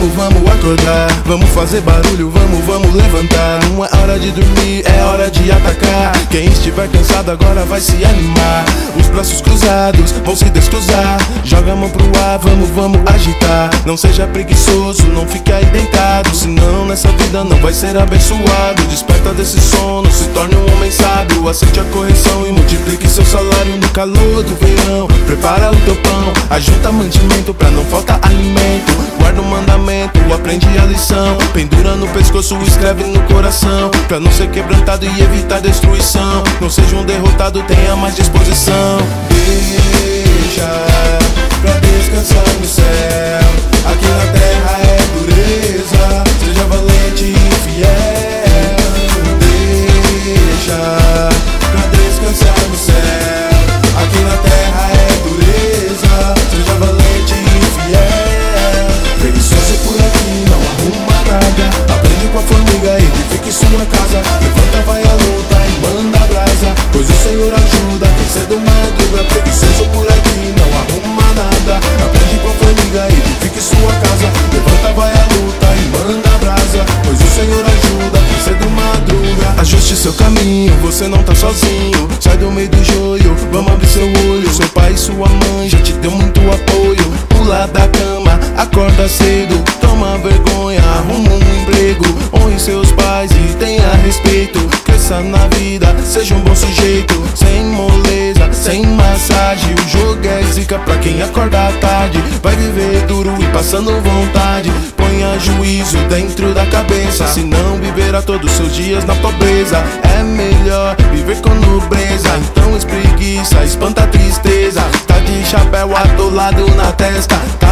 vamos acordar. Vamos fazer barulho, vamos levantar. Não é hora de dormir, é hora de atacar. Quem estiver cansado agora vai se animar. Os braços cruzados vão se descruzar. Joga a mão pro ar, vamos agitar. Não seja preguiçoso, não fique aí deitado, senão nessa vida não vai ser abençoado. Desperta desse sono, se torne um homem sábio. Aceite a correção e multiplique seu salário no calor do verão. Prepara o teu pão, ajunta mantimento pra não faltar alimento. Guarda o mandamento, aprende a lição. Pendura no pescoço, escreve no coração, pra não ser quebrantado e evitar destruição. Não seja um derrotado, tenha mais disposição. Deixa pra descansar no céu. Aqui na terra é dureza, seja valente e fiel. Deixa pra descansar no céu. Aqui na terra é dureza, seja valente e fiel. Preguiçoso por aqui, não arruma nada. Aprende com a formiga, edifique sua casa. Levanta, vai à luta e manda brasa, pois o Senhor ajuda quem cedo madruga. Preguiçoso por aqui, não arruma nada. Aprende com a formiga, edifique sua casa. Levanta, vai à luta e manda brasa, pois o Senhor ajuda quem cedo madruga. Ajuste seu caminho, você não tá sozinho. Sai do meio do joio, vamos abrir seu olho. Seu pai e sua mãe já te deu muito apoio. Pula da cama, acorda cedo, toma vergonha, arruma um emprego. Honre seus pais e tenha respeito. Cresça na vida, seja um bom sujeito. Sem moleza, sem massagem. O jogo é zica pra quem acorda tarde. Vai viver duro e passando vontade. Ponha juízo dentro da cabeça, se não viverá todos os seus dias na pobreza. É melhor viver com nobreza, então espreguiça, espanta a tristeza. Tá de chapéu atolado na testa,